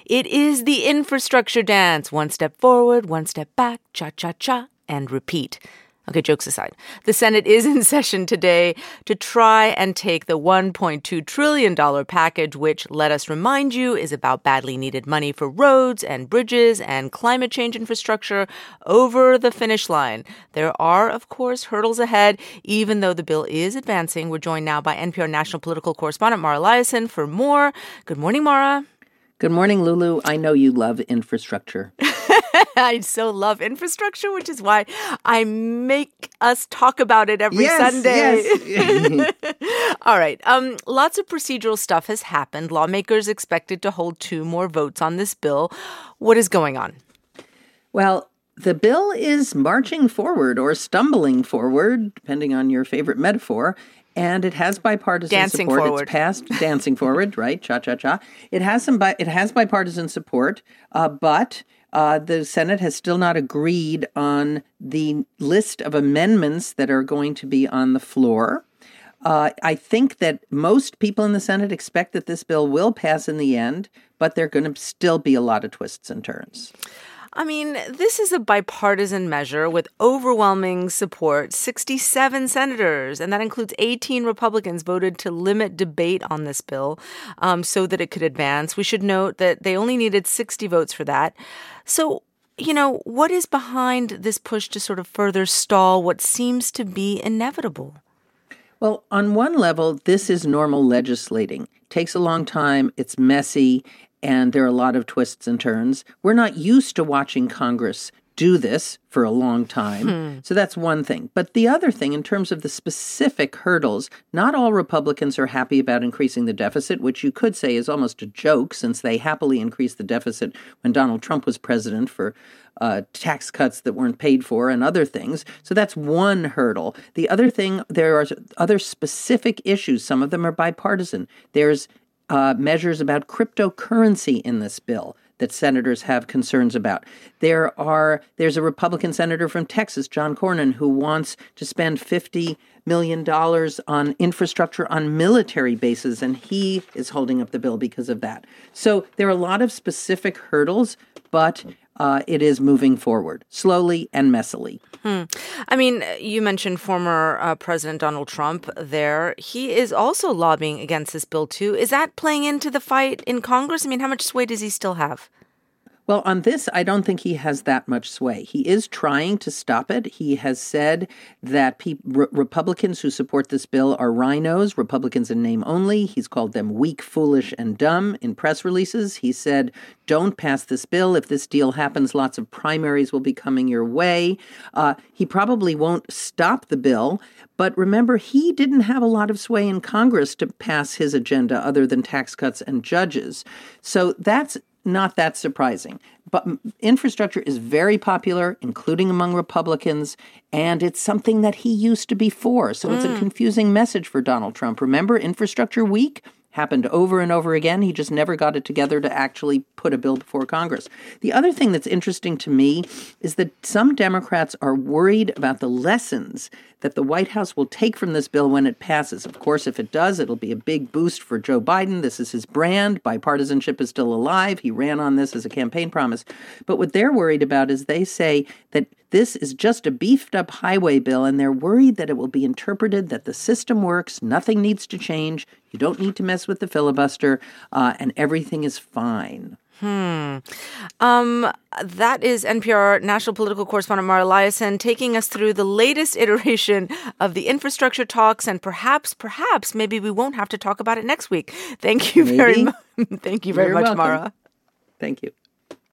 It is the infrastructure dance. One step forward, one step back, cha-cha-cha, and repeat. Okay, jokes aside, the Senate is in session today to try and take the $1.2 trillion package, which, let us remind you, is about badly needed money for roads and bridges and climate change infrastructure over the finish line. There are, of course, hurdles ahead, even though the bill is advancing. We're joined now by NPR national political correspondent Mara Liasson for more. Good morning, Mara. Good morning, Lulu. I know you love infrastructure. I so love infrastructure, which is why I make us talk about it every Sunday. Yes. All right. Lots of procedural stuff has happened. Lawmakers expected to hold 2 more votes on this bill. What is going on? Well, the bill is marching forward or stumbling forward, depending on your favorite metaphor. And it has bipartisan dancing support. Forward. It's passed dancing forward, right? Cha-cha-cha. It has bipartisan support, but the Senate has still not agreed on the list of amendments that are going to be on the floor. I think that most people in the Senate expect that this bill will pass in the end, but there are going to still be a lot of twists and turns. I mean, this is a bipartisan measure with overwhelming support. 67 senators, and that includes 18 Republicans, voted to limit debate on this bill so that it could advance. We should note that they only needed 60 votes for that. So, what is behind this push to sort of further stall what seems to be inevitable? Well, on one level, this is normal legislating. It takes a long time. It's messy. And there are a lot of twists and turns. We're not used to watching Congress do this for a long time. So that's one thing. But the other thing, in terms of the specific hurdles, not all Republicans are happy about increasing the deficit, which you could say is almost a joke since they happily increased the deficit when Donald Trump was president for tax cuts that weren't paid for and other things. So that's one hurdle. The other thing, there are other specific issues. Some of them are bipartisan. There's measures about cryptocurrency in this bill that senators have concerns about. There's a Republican senator from Texas, John Cornyn, who wants to spend $50 million on infrastructure on military bases, and he is holding up the bill because of that. So there are a lot of specific hurdles, but it is moving forward slowly and messily. I mean, you mentioned former President Donald Trump there. He is also lobbying against this bill, too. Is that playing into the fight in Congress? I mean, how much sway does he still have? Well, on this, I don't think he has that much sway. He is trying to stop it. He has said that Republicans who support this bill are rhinos, Republicans in name only. He's called them weak, foolish, and dumb in press releases. He said, don't pass this bill. If this deal happens, lots of primaries will be coming your way. He probably won't stop the bill. But remember, he didn't have a lot of sway in Congress to pass his agenda other than tax cuts and judges. So that's not that surprising. But infrastructure is very popular, including among Republicans, and it's something that he used to be for. So it's a confusing message for Donald Trump. Remember, Infrastructure Week happened over and over again. He just never got it together to actually put a bill before Congress. The other thing that's interesting to me is that some Democrats are worried about the lessons that the White House will take from this bill when it passes. Of course, if it does, it'll be a big boost for Joe Biden. This is his brand. Bipartisanship is still alive. He ran on this as a campaign promise. But what they're worried about is they say that this is just a beefed up highway bill, and they're worried that it will be interpreted that the system works, nothing needs to change, you don't need to mess with the filibuster, and everything is fine. That is NPR national political correspondent Mara Liasson taking us through the latest iteration of the infrastructure talks, and perhaps maybe we won't have to talk about it next week. Thank you very much. Thank you very much, welcome. Mara. Thank you.